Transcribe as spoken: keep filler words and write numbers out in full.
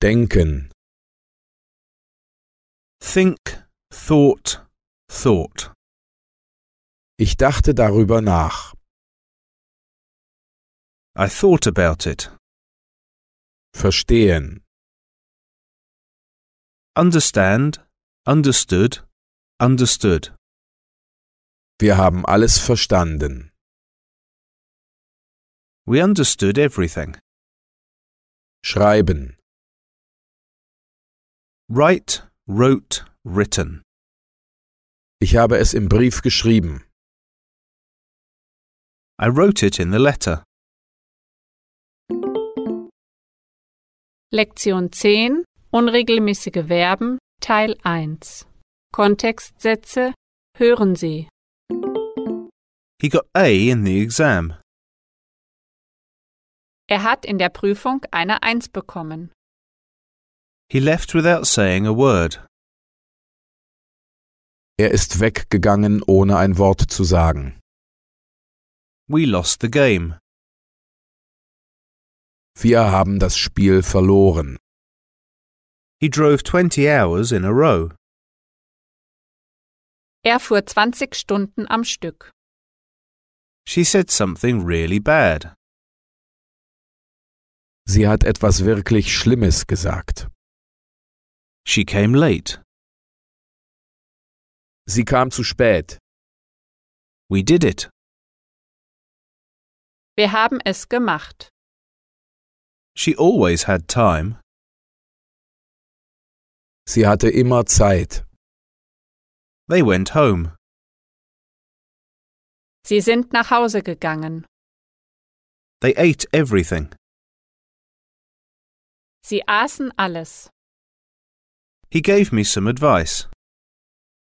Denken. Think, thought, thought. Ich dachte darüber nach. I thought about it. Verstehen. Understand, understood, understood. Wir haben alles verstanden. We understood everything. Schreiben. Write, wrote, written. Ich habe es im Brief geschrieben. I wrote it in the letter. Lektion zehn Unregelmäßige Verben Teil eins Kontextsätze Hören Sie. He got A in the exam. Er hat in der Prüfung eine Eins bekommen. He left without saying a word. Er ist weggegangen, ohne ein Wort zu sagen. We lost the game. Wir haben das Spiel verloren. He drove twenty hours in a row. Er fuhr zwanzig Stunden am Stück. She said something really bad. Sie hat etwas wirklich Schlimmes gesagt. She came late. Sie kam zu spät. We did it. Wir haben es gemacht. She always had time. Sie hatte immer Zeit. They went home. Sie sind nach Hause gegangen. They ate everything. Sie aßen alles. He gave me some advice.